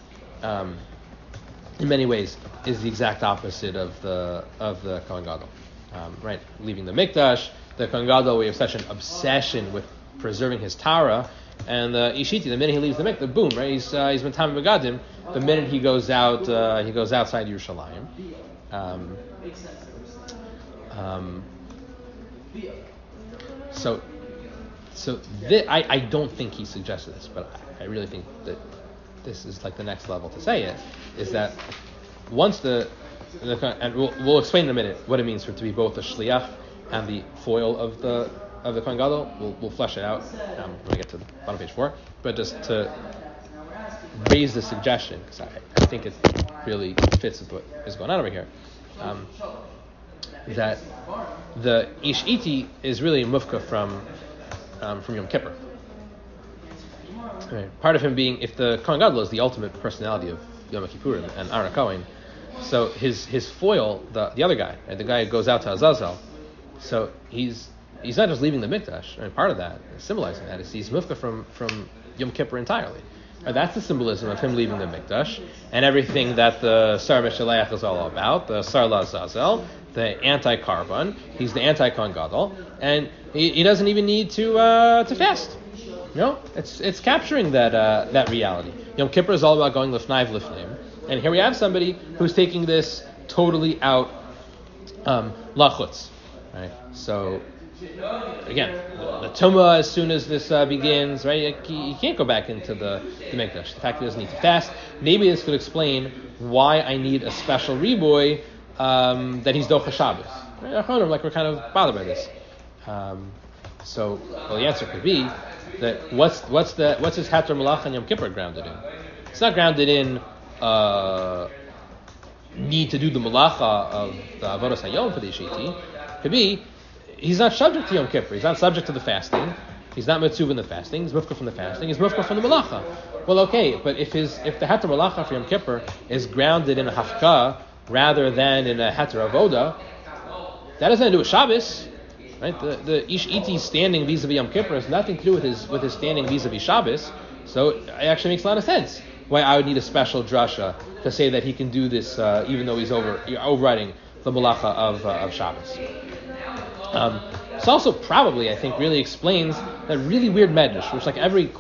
Speaker 1: in many ways, is the exact opposite of the Kohen Gadol. Right? Leaving the Mikdash, the Kohen Gadol, we have such an obsession with preserving his Tara, and the Ish Iti, the minute he leaves the Mikdash, boom, right? He's been Tamim Begadim. The minute he goes out, he goes outside Yerushalayim. I don't think he suggested this, but I really think that this is like the next level to say it, is that once and we'll explain in a minute what it means for it to be both the shliach and the foil of the Kohen Gadol. We'll flesh it out when we get to the bottom of page 4. But just to raise the suggestion, because I think it really fits with what is going on over here, that the Ish Iti is really a mufka from Yom Kippur. Right. Part of him being, if the Kohen Gadol is the ultimate personality of Yom Kippurim and Aaron Cohen, so his foil, the other guy, right, the guy who goes out to Azazel, so he's not just leaving the Mikdash. Right, part of that, symbolizing that, is he's mufka from Yom Kippur entirely. Right, that's the symbolism of him leaving the Mikdash and everything that the Sar Mishaleach is all about, the Sar Lazazel, the anti-Karban. He's the anti-Kohen Gadol, and he doesn't even need to fast. It's capturing that reality. Yom Kippur is all about going lifnai v'lifnim, and here we have somebody who's taking this totally out lachutz. Right? So again, the Tumah, as soon as this begins, right, he can't go back into the Mikdash. The fact he doesn't need to fast. Maybe this could explain why I need a special riboy that he's Docha Shabbos. Right? Like we're kind of bothered by this. So the answer could be that what's his Hatar Malach and Yom Kippur grounded in? It's not grounded in need to do the malacha of the avodas hayom for the ishiti. Could be he's not subject to Yom Kippur. He's not subject to the fasting. He's not mitzuv in the fasting. He's mufka from the fasting. He's mufka from the malacha. Well, okay, but if the heter malacha for Yom Kippur is grounded in a hafka rather than in a heter avoda, that has nothing to do with Shabbos, right? The ish iti standing vis-a-vis Yom Kippur has nothing to do with his standing vis-a-vis Shabbos. So it actually makes a lot of sense why I would need a special drasha to say that he can do this even though he's overriding the malacha of Shabbos. This also probably, I think, really explains that really weird medrash, which like every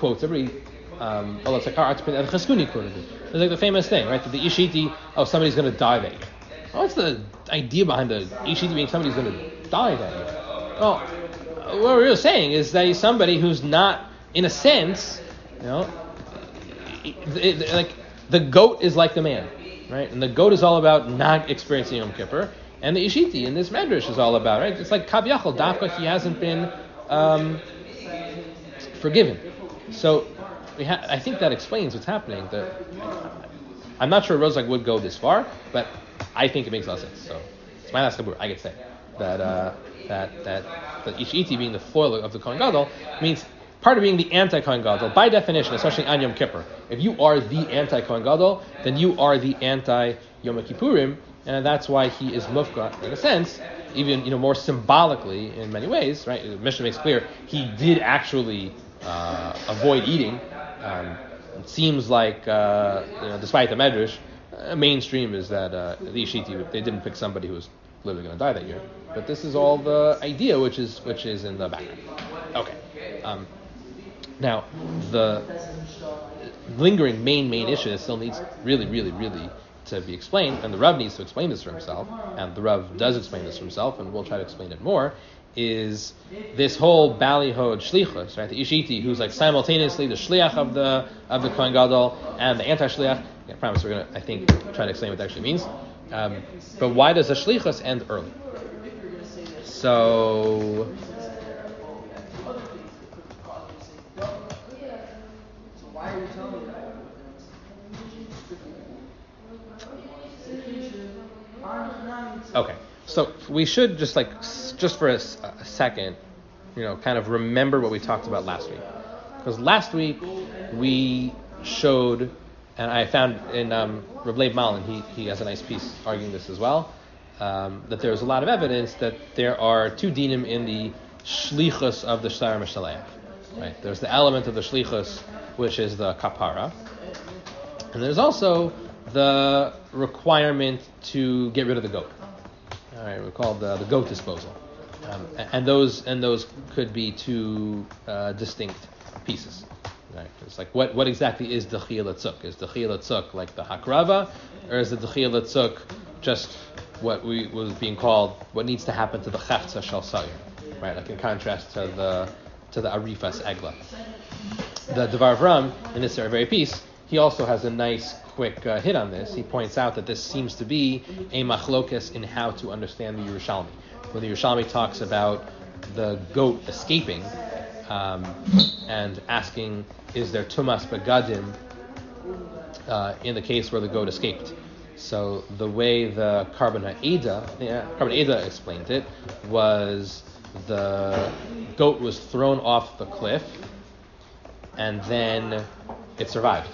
Speaker 1: Cheskuni quoted it. It's like the famous thing, right? That the ishiti, somebody's going to die that year. What's the idea behind the ishiti being somebody's going to die that year? Well, what we're really saying is that he's somebody who's not, in a sense, like the goat is like the man, right? And the goat is all about not experiencing Yom Kippur. And the Ishiti in this Medrash is all about, right? It's like Kav Yachol, Dafka, he hasn't been forgiven. So I think that explains what's happening. I'm not sure Rozak would go this far, but I think it makes a lot of sense. So it's my last kabur. I could say that Ishiti being the foil of the Kohen Gadol means part of being the anti-Kohen Gadol, by definition, especially on Yom Kippur. If you are the anti-Kohen Gadol, then you are the anti-Yom Kippurim. And that's why he is mufka, in a sense, even more symbolically in many ways, right? The Mishnah makes clear he did actually avoid eating. It seems like, despite the Medrash, mainstream is that the Ishiti, they didn't pick somebody who was literally going to die that year. But this is all the idea which is in the background. Okay. Now, the lingering main issue that still needs really to be explained, and the Rav needs to explain this for himself, and the Rav does explain this for himself, and we'll try to explain it more, is this whole balihod shlichus, right? The ishiti, who's like simultaneously the shliach of the Kohen Gadol and the anti-shliach. I promise we're going to, I think, try to explain what that actually means. But why does the shlichus end early? So
Speaker 4: why are you telling me that?
Speaker 1: Okay, so we should just for a second, kind of remember what we talked about last week. Because last week we showed, and I found in Rav Leib Malin, he has a nice piece arguing this as well, that there's a lot of evidence that there are two dinim in the shlichus of the Shtar Mishaleach. Right? There's the element of the shlichus, which is the kapara, and there's also the requirement to get rid of the goat. All right, we call the goat disposal, and those could be two distinct pieces. Right? It's like what exactly is the chiyah letzuk? Is the chiyah letzuk like the hakrava, or is the chiyah letzuk just what was being called what needs to happen to the chefza shel sayir? Right, like in contrast to the arifas egla. The Devar Avram in this very piece, he also has a nice quick hit on this. He points out that this seems to be a machlokes in how to understand the Yerushalmi. When the Yerushalmi talks about the goat escaping and asking, is there tumas begadim in the case where the goat escaped? So the way the Karban Eda explained it was the goat was thrown off the cliff and then it survived.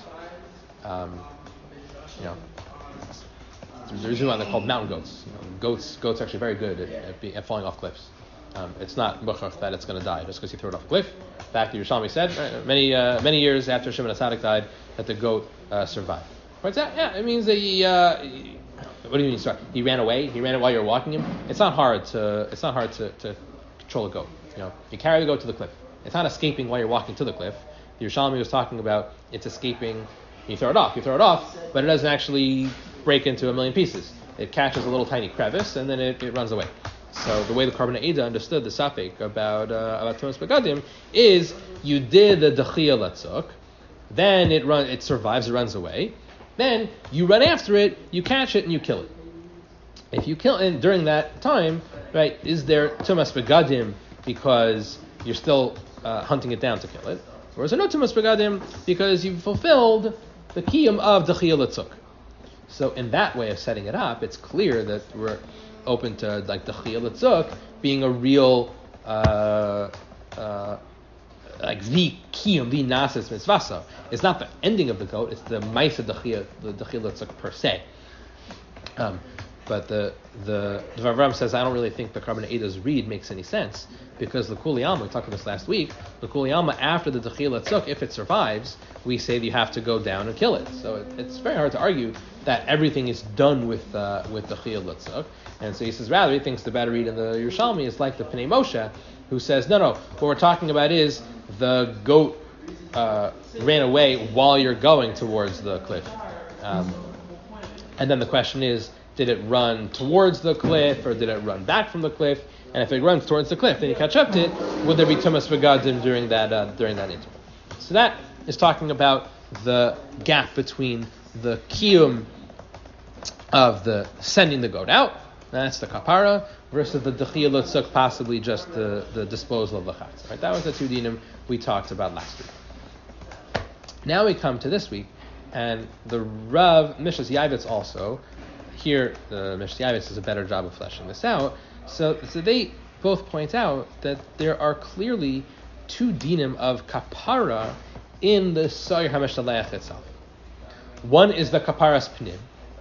Speaker 1: There's a one they're called mountain goats. Goats are actually very good at falling off cliffs. It's not muchach that it's going to die just because you throw it off a cliff. In fact, the Yerushalmi said many years after Shimon HaTzadik died that the goat survived. What's that? Yeah, it means that he. What do you mean? Sorry, he ran away. He ran it while you were walking him. It's not hard to control a goat. You carry the goat to the cliff. It's not escaping while you're walking to the cliff. The Yerushalmi was talking about it's escaping. You throw it off, but it doesn't actually break into a million pieces. It catches a little tiny crevice and then it runs away. So the way the Karban Eda understood the Safek about Tumas Begadim is you did the Dechiyah Letzuk, then it survives, it runs away, then you run after it, you catch it, and you kill it. If you kill it during that time, right, is there Tumas Begadim because you're still hunting it down to kill it? Or is there no Tumas Begadim because you've fulfilled the kiyum of Dechiyah Letzuk? So in that way of setting it up, it's clear that we're open to like the Chiyah L'Tzuk being a real like the kiyum, the nasis mitzvasa. It's not the ending of the goat; it's the ma'aseh the Chiyah L'Tzuk per se. But the Avram says, I don't really think the Karban Eida's read makes any sense, because the Kuli Alma, we talked about this last week, the Kuli Alma, after the Chiyah L'Tzuk, if it survives, we say that you have to go down and kill it. So it's very hard to argue that everything is done with the Chiyah L'Tzuk. And so he says, rather, he thinks the better read in the Yerushalmi is like the Pnei Moshe, who says, no, what we're talking about is the goat ran away while you're going towards the cliff. And then the question is, did it run towards the cliff or did it run back from the cliff? And if it runs towards the cliff, then you catch up to it. Would there be tumas v'gadim during that interval? So that is talking about the gap between the kiyum of the sending the goat out, that's the kapara, versus the Chiyah L'Tzuk, possibly just the disposal of the chatz. Right? That was the two dinim we talked about last week. Now we come to this week, and the Rav Mishas Yavitz also. Here, the Mishas Yavitz does a better job of fleshing this out. So they both point out that there are clearly two dinim of kapara in the Soyer HaMeshaleach itself. One is the kaparas pnim.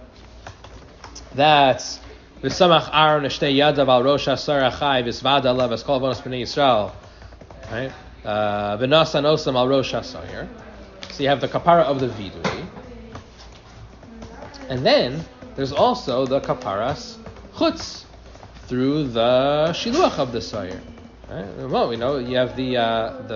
Speaker 1: That's v'samach Aaron eshtei yadav al rosh hasoyer achai v'svada alav eskol vonos b'nei Yisrael. Right? V'nasan osam al rosh hasoyer. So you have the kapara of the vidui. And then there's also the kaparas chutz through the shiluach of the soyer. Right? Well, we know you have the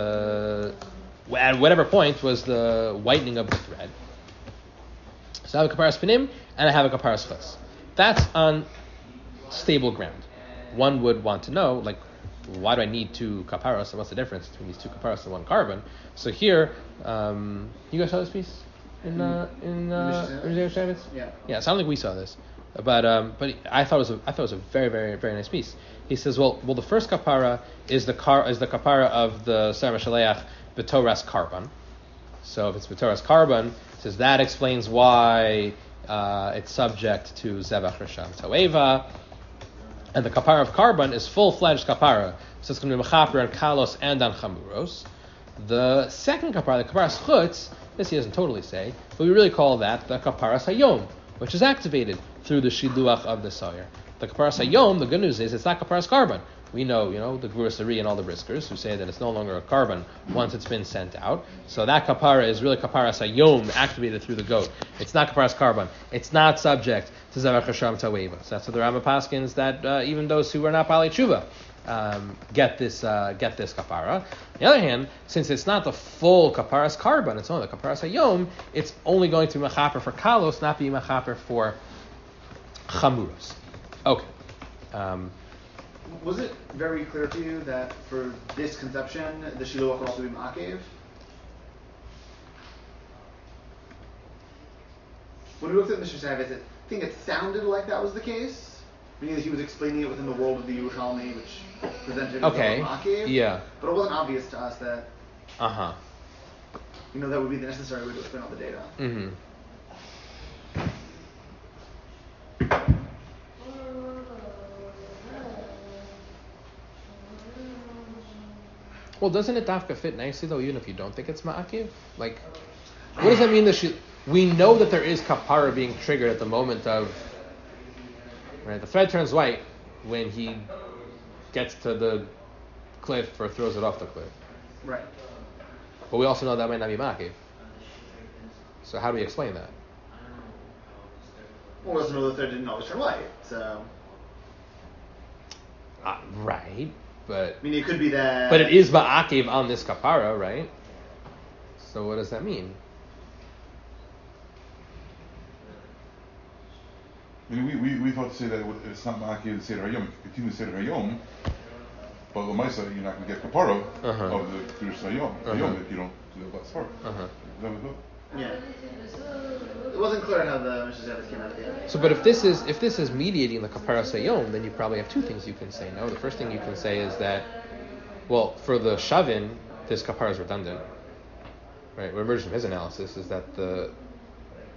Speaker 1: at whatever point was the whitening of the thread. So I have a kaparas panim and I have a kaparas chutz. That's on stable ground. One would want to know, like, why do I need two kaparas? And what's the difference between these two kaparas and one carbon? So here, you guys saw this piece in Shabbos?
Speaker 4: Yeah.
Speaker 1: Yeah. So I don't think we saw this, but I thought it was a very, very, very nice piece. He says, well, the first kapara is the kapara of the Soyer HaMeshaleach b'toras carbon. So if it's b'toras carbon, he says that explains why it's subject to zevach risham toeva, and the kapara of carbon is full-fledged kapara, so it's going to be mechaper on kalos and on chamuros. The second kapara, the kaparas chutz, this he doesn't totally say, but we really call that the kaparas hayom, which is activated through the shiluach of the soyer. The kaparas hayom, the good news is it's not kaparas carbon. We know, the Gvurus Ari and all the briskers who say that it's no longer a carbon once it's been sent out. So that kapara is really kaparas hayom activated through the goat. It's not kaparas carbon. It's not subject to zevach hasham taweva. So that's what the Rambam paskins that even those who are not baalei tshuva get this kapara. On the other hand, since it's not the full kaparas carbon, it's only the kaparas hayom, it's only going to be mechaper for kalos, not be mechaper for chamuros. Okay.
Speaker 4: Was it very clear to you that for this conception, the shiluach would also be ma'akev? When we looked at Mr. Savitz, I think it sounded like that was the case, meaning that he was explaining it within the world of the Yerushalmi, which presented it as ma'akev.
Speaker 1: Yeah.
Speaker 4: But it wasn't obvious to us that.
Speaker 1: Uh-huh.
Speaker 4: That would be the necessary way to explain all the data.
Speaker 1: Mm-hmm. Well, doesn't it dafka fit nicely though, even if you don't think it's ma'akiv? Like, what does that mean that we know that there is kapara being triggered at the moment of, right? The thread turns white when he gets to the cliff or throws it off the cliff.
Speaker 4: Right.
Speaker 1: But we also know that might not be ma'akiv. So how do we explain that?
Speaker 4: Well, we also know the thread didn't always turn white, so.
Speaker 1: Right. But
Speaker 4: I mean, it could be that.
Speaker 1: But it is ma'akiv on this kapara, right? So what does that mean?
Speaker 2: I mean, we thought to say that it's not ma'akiv the Seder Hayom. Continue the Seder Hayom, but l'maisa you're not going to get kapara of the Kiddush Hayom if you don't do the last part. Is that what we thought?
Speaker 4: Yeah. It wasn't clear how the Mishas Yavitz came out at the end.
Speaker 1: So, but if this is mediating the kapara sayom, then you probably have two things you can say. No, the first thing you can say is that, well, for the shavin, this kapara is redundant, right? What emerged from his analysis is that the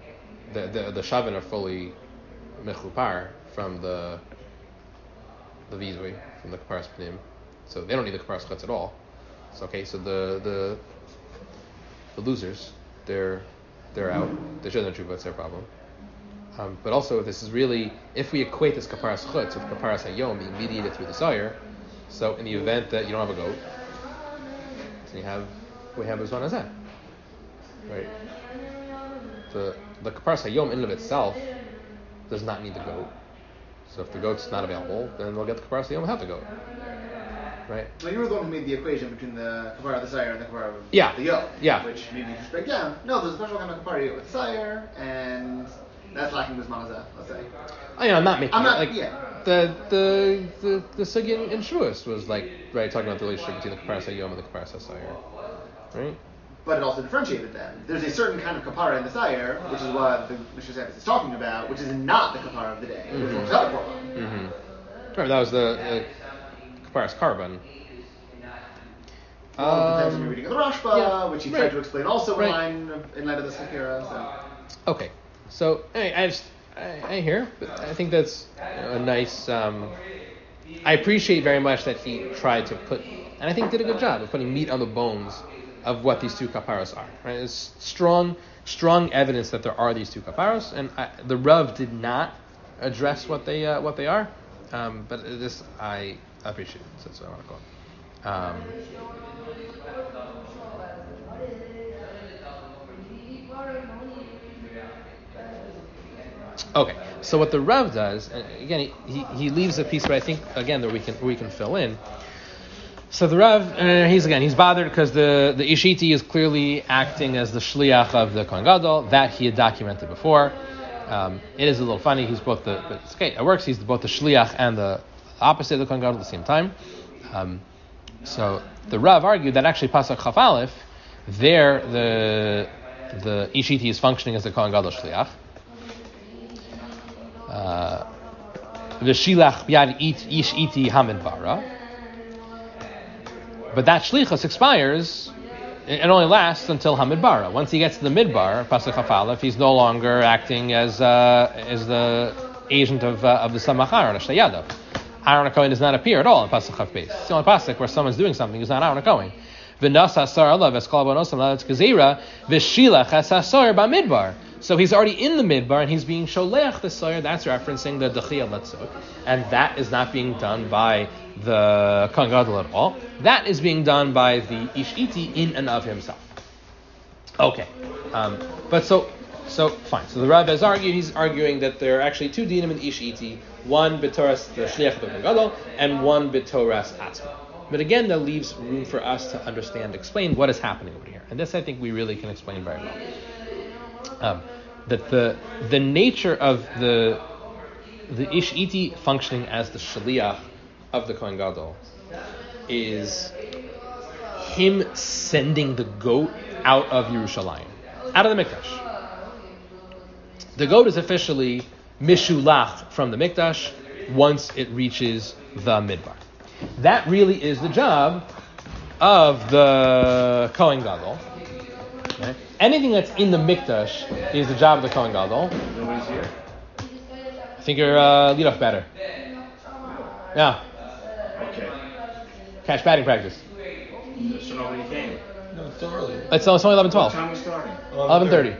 Speaker 1: the shavin are fully mechupar from the vizui, from the kaparas pnim, so they don't need the kaparas chutz at all. So so the losers, they're out. They shouldn't have tshuva, it's their problem. But also, this is really, if we equate this kaparas chutz with kaparas hayom being mediated through the sire, so in the event that you don't have a goat, then we have Bizman Hazeh, right? The kaparas hayom in and of itself does not need the goat. So if the goat's not available, then they'll get the kaparas hayom without the goat, right?
Speaker 4: Well, you were the one who made the equation between the kapara of the sire and the kapara of the yom.
Speaker 1: Yeah.
Speaker 4: Which made me just break down. No, there's a special kind of kapara with sire, and that's lacking Bizman Hazeh, let's say.
Speaker 1: I'm not making
Speaker 4: yeah.
Speaker 1: The sugya in Shavuos was talking about the relationship between the kaparas hayom and the kaparas hasayir, right?
Speaker 4: But it also differentiated them. There's a certain kind of kapara in the sire, which is what the Mishnah Shabbos is talking about, which is not the kapara of the day, which was other korban.
Speaker 1: Remember, that was the kaparas carbon.
Speaker 4: Depends on your reading of the Rashba, which he tried to explain also in light of the Sakira. So.
Speaker 1: Okay, so anyway, I hear, but I think that's a nice. I appreciate very much that he tried to put, and I think did a good job of putting meat on the bones of what these two kaparas are. Right, it's strong evidence that there are these two kaparas, and the Rav did not address what they are, but this I appreciate. So that's what I want to call it. Okay, so what the Rav does, and again, he leaves a piece, but I think again that we can fill in. So the Rav, he's bothered because the Ishiti is clearly acting as the shliach of the Kohen Gadol that he had documented before. It is a little funny. He's both it works. He's both the shliach and the opposite of the Kohen Gadol at the same time. So the Rav argued that actually Pasuk Chaf Aleph, there the Ishiti is functioning as the Kohen Gadol shliach. V'shilach biad ish iti hamidbara. But that shlichus expires. It only lasts until hamidbara. Once he gets to the midbar, Pasuk Chaf Aleph, he's no longer acting as the agent of the Samach Aaron, Shtayadav. Aaron HaKohen does not appear at all in Pasuk Chaf Beis. It's the only pasuk where someone's doing something who's not Aaron HaKohen. V'nasa sar alav eskal bonosam ladatz gezira v'shilach hasasar b'midbar. So he's already in the midbar and he's being sholeach the soyer. That's referencing the dechiyah letzuk, and that is not being done by the Kohen Gadol at all. That is being done by the Ishiti in and of himself. Okay, but so fine. So the Rav has argued. He's arguing that there are actually two dinim in Ishiti. One b'toras the shliach of the Kohen Gadol, and one b'toras atzma. But again, that leaves room for us to understand, explain what is happening over here. And this, I think, we really can explain very well. That the nature of the Ishiti functioning as the shliach of the Kohen Gadol is him sending the goat out of Yerushalayim, out of the Mikdash. The goat is officially mishulach from the Mikdash once it reaches the Midbar. That really is the job of the Kohen Gadol. Okay? Anything that's in the Mikdash is the job of the Kohen Gadol.
Speaker 3: Nobody's here?
Speaker 1: I think you're lead off batter. Yeah.
Speaker 3: Okay.
Speaker 1: Catch batting practice.
Speaker 3: So nobody came?
Speaker 2: No, it's still early.
Speaker 1: It's only 11:12.
Speaker 3: What time are we starting?
Speaker 1: 11:30.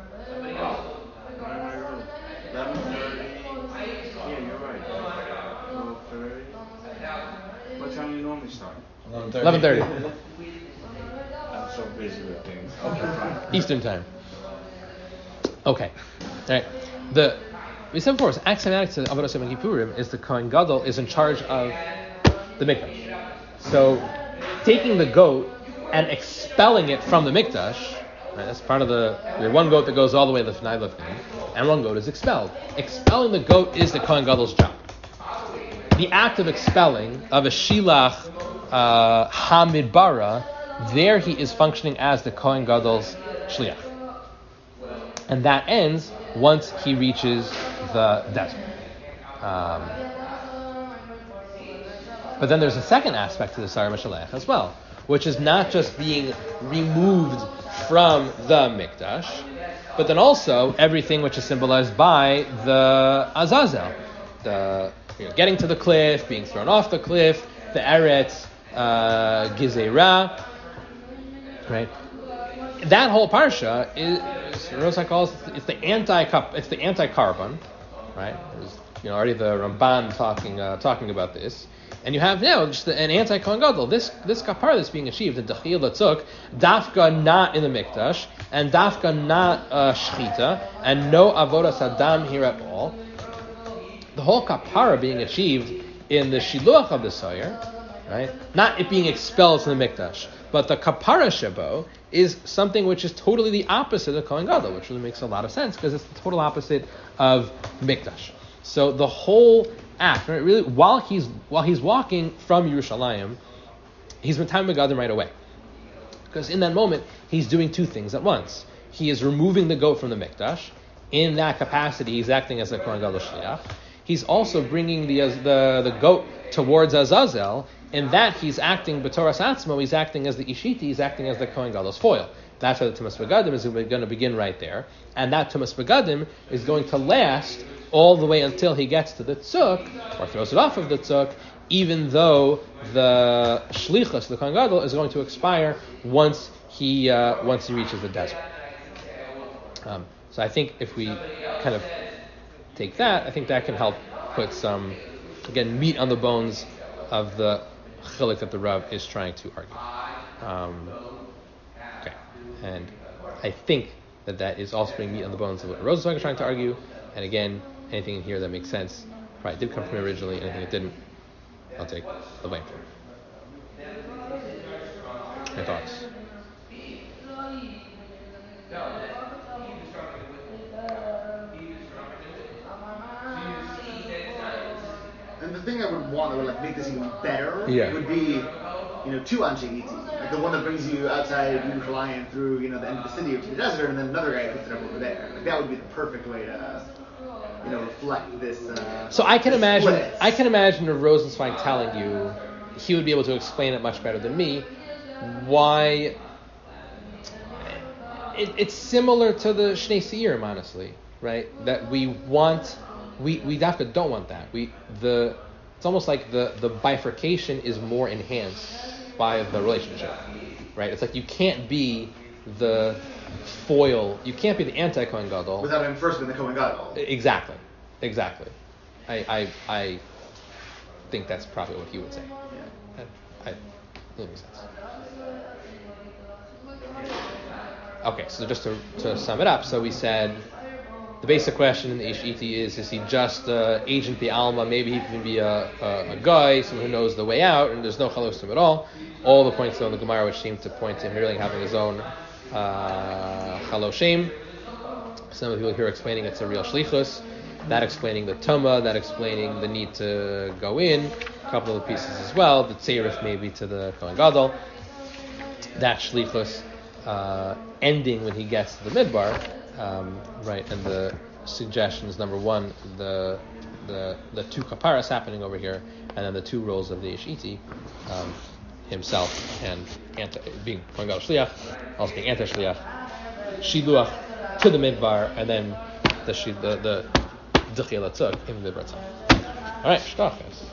Speaker 3: 11:30. Yeah, you're right. 12:30. What time do you normally start?
Speaker 1: 11:30.
Speaker 3: I'm so busy with things. Okay, fine.
Speaker 1: Eastern time. Okay. All right. We said before, axiomatic to Avodas Yom Kippurim is the Kohen Gadol is in charge of the Mikdash. So, taking the goat and expelling it from the Mikdash, right, that's part of the one goat that goes all the way to the Fnai Lifnim, and one goat is expelled. Expelling the goat is the Kohen Gadol's job. The act of expelling of a Shilach Hamidbara, there he is functioning as the Kohen Gadol's Shliach. And that ends once he reaches the desert. But then there's a second aspect to the Sar Mashalech as well, which is not just being removed from the Mikdash, but then also everything which is symbolized by the Azazel, getting to the cliff, being thrown off the cliff, the Eretz Gizera, right? That whole parsha is Rosai calls it's the anti-carbon, right? There's, already the Ramban talking about this, and you have now just an anti-Kohen Gadol. This kapara that's being achieved in Dachil Latzuk, dafka not in the Mikdash, and dafka not shchita, and no avodas adam here at all. The whole kapara being achieved in the shiluach of the soyer, right? Not it being expelled from the Mikdash, but the kapara shebo is something which is totally the opposite of Kohen Gadol, which really makes a lot of sense because it's the total opposite of Mikdash. So the whole act, right, really, while he's walking from Yerushalayim, he's Matam Begadim right away, because in that moment he's doing two things at once. He is removing the goat from the Mikdash. In that capacity, he's acting as a Kohen Gadol Shliach. He's also bringing the goat towards Azazel. In that, he's acting b'toras atzmo. He's acting as the Ishiti. He's acting as the Kohen Gadol's foil. That's why the Tumas Begadim is going to begin right there, and that Tumas Begadim is going to last all the way until he gets to the tzuk or throws it off of the tzuk, even though the shlichus, the Kohen Gadol, is going to expire once he reaches the desert. So I think if we kind of take that, I think that can help put some, again, meat on the bones of the chiluk that the Rav is trying to argue. Okay, and I think that is also putting meat on the bones of what Rosenzweig is trying to argue. And again, anything in here that makes sense probably did come from me originally. Anything that didn't, I'll take the blame for it. Your thoughts?
Speaker 4: And the thing I would want that would make this even better would be, two Anshe Iti. Like the one that brings you outside Yerushalayim through, the end of the city to the desert, and then another guy puts it up over there. Like that would be the perfect way to, reflect this.
Speaker 1: So I can imagine Rosenzweig telling you, he would be able to explain it much better than me, why it's similar to the Shnei Seirim, honestly, right? That we definitely don't want that. It's almost like the bifurcation is more enhanced by the relationship, right? It's like you can't be the foil, you can't be the anti-Kohen Gadol
Speaker 4: without him first being the Kohen Gadol.
Speaker 1: Exactly. I think that's probably what he would say. Yeah. It makes sense. Okay, so just to sum it up, so we said the basic question in the Ishiti is he just agent Alma? Maybe he can be a guy, someone who knows the way out, and there's no chalos to him at all. All the points though in the Gemara which seem to point to him really having his own chaloshim. Some of the people here explaining it's a real shlichus, that explaining the tuma, that explaining the need to go in, a couple of the pieces as well, the tzeirif maybe to the Kohen Gadol, that shlichus ending when he gets to the midbar, right? And the suggestion is number one, the two kaparas happening over here, and then the two roles of the Ishiti, himself and being Kohen Gadol Shliach, also being anti Shliach, Shiluach to the midbar, and then the D'chiyah Latzuk in the midbar time. All right, shtach, guys.